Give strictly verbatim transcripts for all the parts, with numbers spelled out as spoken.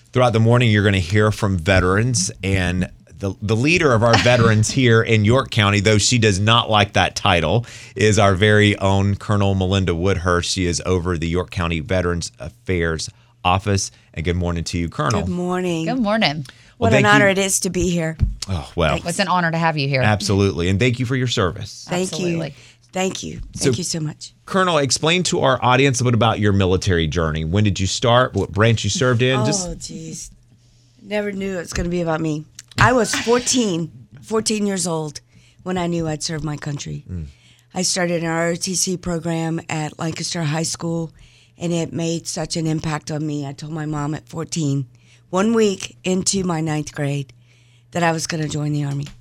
Throughout the morning, you're going to hear from veterans, and the, the leader of our veterans here in York County, though she does not like that title, is our very own Colonel Melinda Woodhurst. She is over the York County Veterans Affairs Office. And good morning to you, Colonel. Good morning. Good morning. What Well, an thank honor you. it is to be here. Oh, well, It's an honor to have you here. absolutely. And thank you for your service. Thank Absolutely. you. Thank you. Thank So- you so much. Colonel, explain to our audience a bit about your military journey. When did you start? What branch you served in? Just Oh, geez. Never knew it was going to be about me. I was fourteen, fourteen years old when I knew I'd serve my country. Mm. I started an R O T C program at Lancaster High School, and it made such an impact on me. I told my mom at fourteen, one week into my ninth grade, that I was going to join the Army.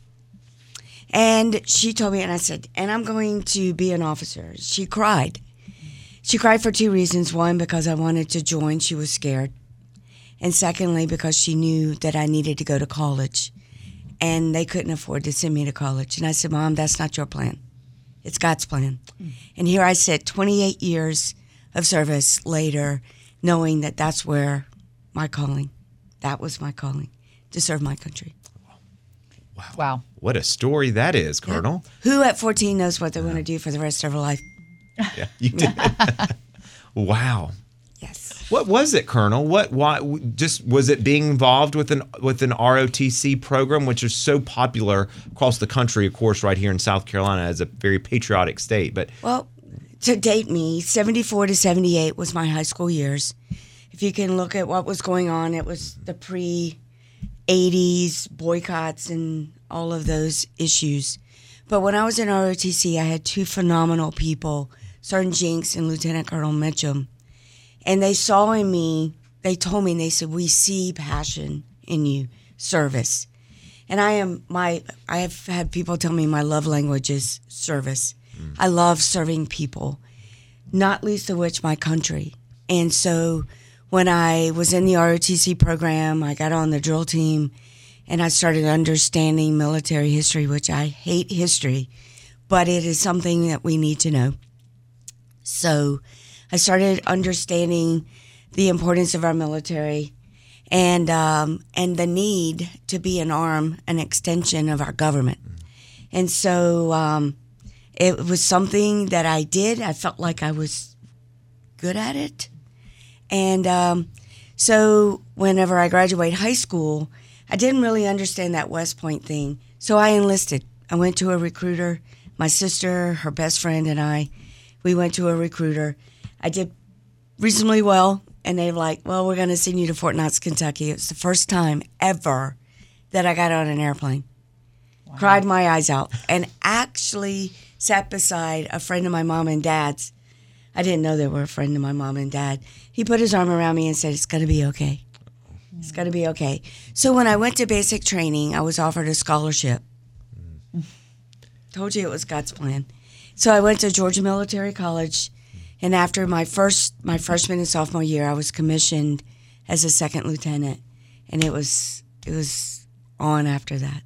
And she told me, and I said, and I'm going to be an officer. She cried. She cried for two reasons. One, because I wanted to join. She was scared. And secondly, because she knew that I needed to go to college. And they couldn't afford to send me to college. And I said, Mom, that's not your plan. It's God's plan. Mm. And here I sit, twenty-eight years of service later, knowing that that's where my calling, that was my calling, to serve my country. wow. Wow. What a story that is, Colonel. Who at fourteen knows what they want to do for the rest of their life? Yeah, you did. Wow. Yes. What was it, Colonel? What? Why? Just was it being involved with an with an R O T C program, which is so popular across the country, of course, right here in South Carolina, as a very patriotic state. But Well, to date me, seventy-four to seventy-eight was my high school years. If you can look at what was going on, it was the pre-eighties boycotts and all of those issues. But when I was in R O T C, I had two phenomenal people, Sergeant Jinks and Lieutenant Colonel Mitchum. And they saw in me, they told me, they said, we see passion in you, service. And I am, my, I have had people tell me my love language is service. Mm. I love serving people, not least of which my country. And so when I was in the R O T C program, I got on the drill team and I started understanding military history, which I hate history, but it is something that we need to know. So I started understanding the importance of our military and um, and the need to be an arm, an extension of our government. And so um, it was something that I did. I felt like I was good at it. And um, so whenever I graduated high school, I didn't really understand that West Point thing. So I enlisted. I went to a recruiter. My sister, her best friend, and I, we went to a recruiter. I did reasonably well, and they were like, well, we're going to send you to Fort Knox, Kentucky. It was the first time ever that I got on an airplane. Wow. Cried my eyes out, and actually sat beside a friend of my mom and dad's. I didn't know they were a friend of my mom and dad. He put his arm around me and said, it's going to be okay. It's going to be okay. So when I went to basic training, I was offered a scholarship. Mm. Told you it was God's plan. So I went to Georgia Military College. And after my first, my freshman and sophomore year, I was commissioned as a second lieutenant, and it was it was on after that.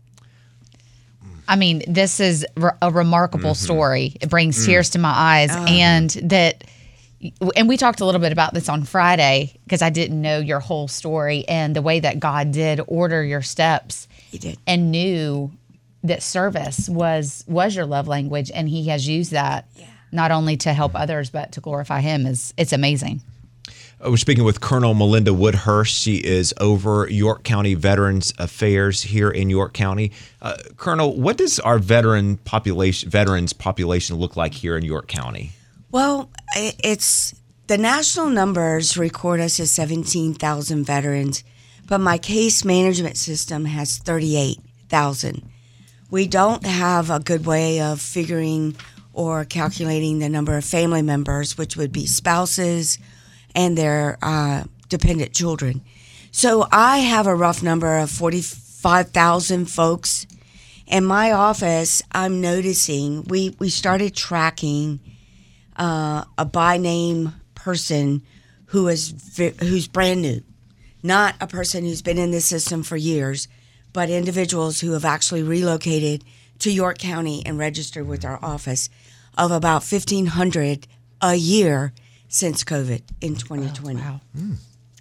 I mean, this is a remarkable mm-hmm. story. It brings mm. tears to my eyes, uh, and that, and we talked a little bit about this on Friday because I didn't know your whole story and the way that God did order your steps. He did, and knew that service was was your love language, and He has used that. Yeah. Not only to help others, but to glorify Him. Is it's amazing. We're speaking with Colonel Melinda Woodhurst. She is over York County Veterans Affairs here in York County. Uh, Colonel, what does our veteran population, veterans population look like here in York County? Well, it's the national numbers record us as seventeen thousand veterans, but my case management system has thirty-eight thousand. We don't have a good way of figuring or calculating the number of family members, which would be spouses and their uh, dependent children. So I have a rough number of forty-five thousand folks. In my office, I'm noticing we, we started tracking uh, a by-name person who is who's brand new, not a person who's been in the system for years, but individuals who have actually relocated to York County and registered with our office, of about fifteen hundred a year since COVID in twenty twenty. Oh, wow. Mm.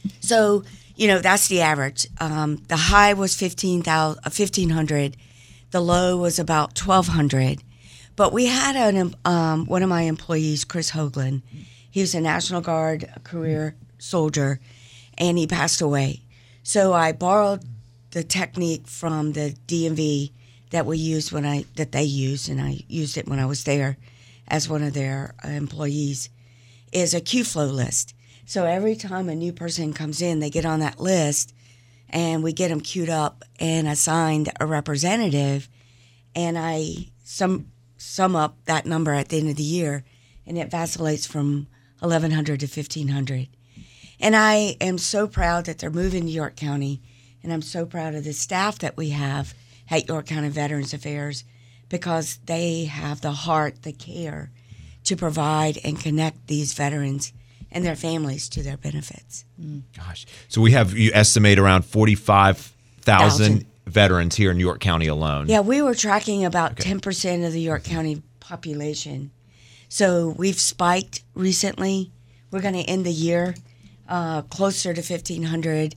So, you know, that's the average. Um, the high was fifteen thousand, uh, fifteen hundred. The low was about twelve hundred. But we had an, um, one of my employees, Chris Hoagland. He was a National Guard career soldier, and he passed away. So I borrowed the technique from the D M V that we used when I that they used, and I used it when I was there as one of their uh, employees, is a Q flow list. So every time a new person comes in, they get on that list, and we get them queued up and assigned a representative, and I sum sum up that number at the end of the year, and it vacillates from eleven hundred to fifteen hundred. And I am so proud that they're moving to York County, and I'm so proud of the staff that we have at York County Veterans Affairs, because they have the heart, the care to provide and connect these veterans and their families to their benefits. Gosh. So we have, you estimate, around forty-five thousand veterans here in York County alone. Yeah, we were tracking about okay. ten percent of the York County population. So we've spiked recently. We're going to end the year uh, closer to fifteen hundred.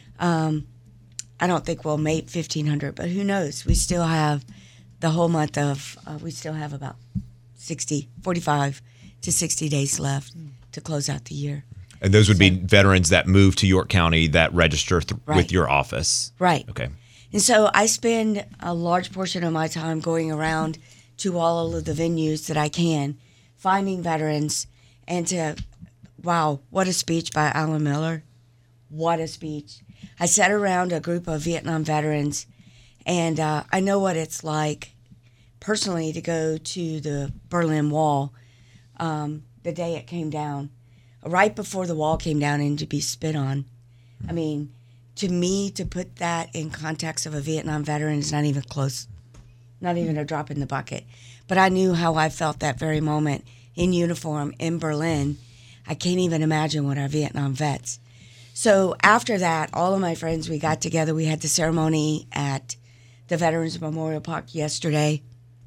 Um, I don't think we'll make fifteen hundred, but who knows? We still have the whole month of, uh, we still have about sixty, forty-five to sixty days left to close out the year. And those would so, be veterans that move to York County that register th- right. with your office. Right. Okay. And so I spend a large portion of my time going around to all of the venues that I can, finding veterans, and to, wow, what a speech by Alan Miller. What a speech. I sat around a group of Vietnam veterans, and uh, I know what it's like personally to go to the Berlin Wall um, the day it came down, right before the wall came down, and to be spit on. I mean, to me, to put that in context of a Vietnam veteran is not even close, not even a drop in the bucket. But I knew how I felt that very moment in uniform in Berlin. I can't even imagine what our Vietnam vets. So after that, all of my friends, we got together. We had the ceremony at the Veterans Memorial Park yesterday.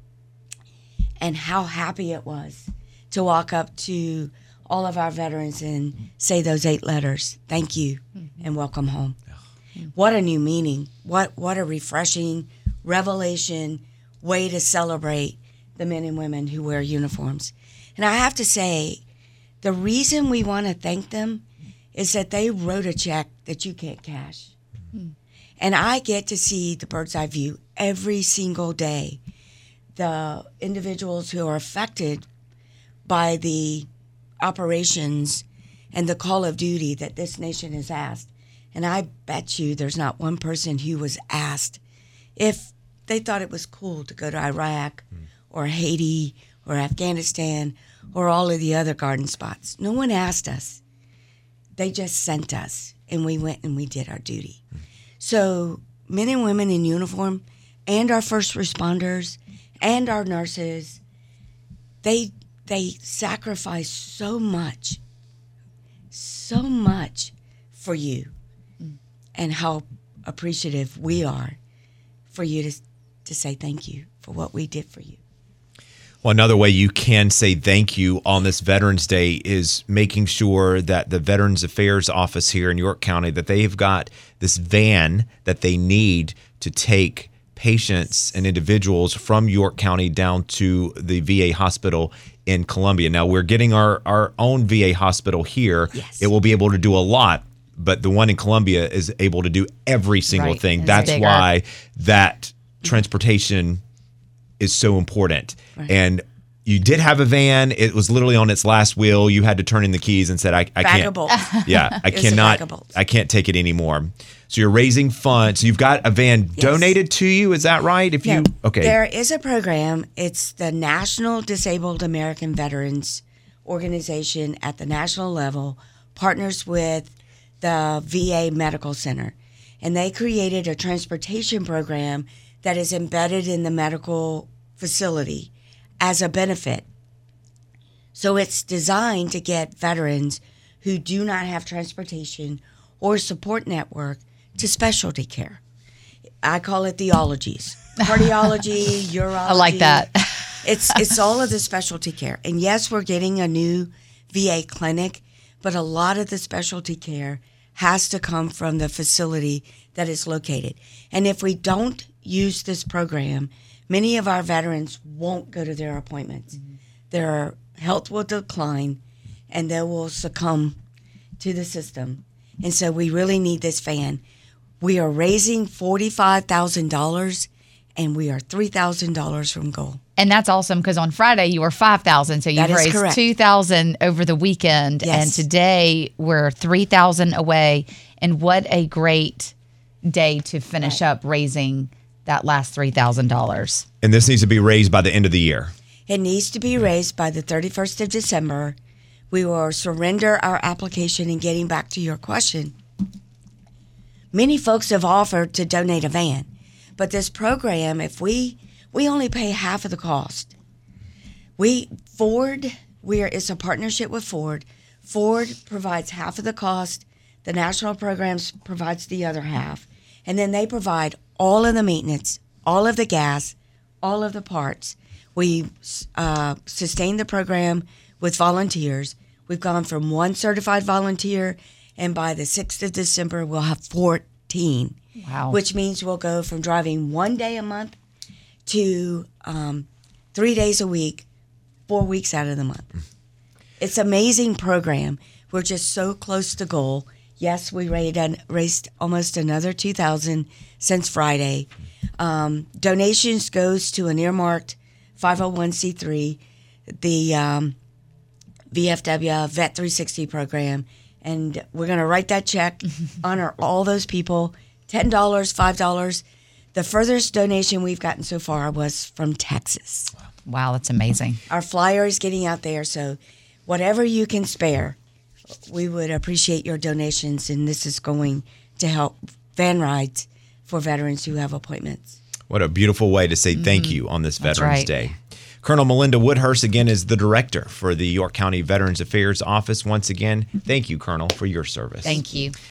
And how happy it was to walk up to all of our veterans and say those eight letters, thank you, mm-hmm. and welcome home. Mm-hmm. What a new meaning. What, what a refreshing revelation way to celebrate the men and women who wear uniforms. And I have to say, the reason we want to thank them is that they wrote a check that you can't cash. Mm-hmm. And I get to see the bird's eye view every single day. The individuals who are affected by the operations and the call of duty that this nation has asked. And I bet you there's not one person who was asked if they thought it was cool to go to Iraq mm. or Haiti or Afghanistan or all of the other garden spots. No one asked us. They just sent us, and we went and we did our duty. Mm. So men and women in uniform and our first responders and our nurses, they they sacrifice so much, so much for you, mm. and how appreciative we are for you to to say thank you for what we did for you. Well, another way you can say thank you on this Veterans Day is making sure that the Veterans Affairs office here in York County, that they've got this van that they need to take patients and individuals from York County down to the V A hospital in Columbia. Now, we're getting our, our own V A hospital here. Yes. It will be able to do a lot, but the one in Columbia is able to do every single right. thing. It's That's bigger. why that transportation is so important. Right. And you did have a van. It was literally on its last wheel. You had to turn in the keys and said, I, I Bag can't. of bolts. Yeah, I It was a cannot. bag of bolts. I can't take it anymore. So you're raising funds. So you've got a van Yes. donated to you. Is that right? If No, you okay, there is a program. It's the National Disabled American Veterans Organization at the national level, partners with the V A Medical Center. And they created a transportation program that is embedded in the medical facility as a benefit. So it's designed to get veterans who do not have transportation or support network to specialty care. I call it the ologies. Cardiology, urology. I like that. It's it's all of the specialty care. And yes, we're getting a new V A clinic, but a lot of the specialty care has to come from the facility that is located. And if we don't use this program, many of our veterans won't go to their appointments. Mm-hmm. Their health will decline and they will succumb to the system. And so we really need this van. We are raising forty-five thousand dollars and we are three thousand dollars from goal. And that's awesome because on Friday you were five thousand dollars. So you've raised correct. two thousand dollars over the weekend. Yes. And today we're three thousand dollars away. And what a great day to finish right. up raising that last three thousand dollars. And this needs to be raised by the end of the year. It needs to be raised by the thirty-first of December. We will surrender our application. And getting back to your question, many folks have offered to donate a van. But this program, if we we only pay half of the cost. We Ford, we are it's a partnership with Ford. Ford provides half of the cost. The national programs provides the other half. And then they provide all of the maintenance, all of the gas, all of the parts. We uh, sustain the program with volunteers. We've gone from one certified volunteer, and by the sixth of December, we'll have fourteen. Wow. Which means we'll go from driving one day a month to um, three days a week, four weeks out of the month. It's an amazing program. We're just so close to goal. Yes, we raised, raised almost another two thousand dollars since Friday. Um, donations goes to an earmarked five oh one c three, the um, V F W Vet three sixty program, and we're going to write that check, honor all those people. ten dollars, five dollars. The furthest donation we've gotten so far was from Texas. Wow, that's amazing. Our flyer is getting out there, so whatever you can spare, we would appreciate your donations, and this is going to help van rides for veterans who have appointments. What a beautiful way to say thank you on this That's Veterans right. Day. Colonel Melinda Woodhurst, again, is the director for the York County Veterans Affairs Office. Once again, thank you, Colonel, for your service. Thank you.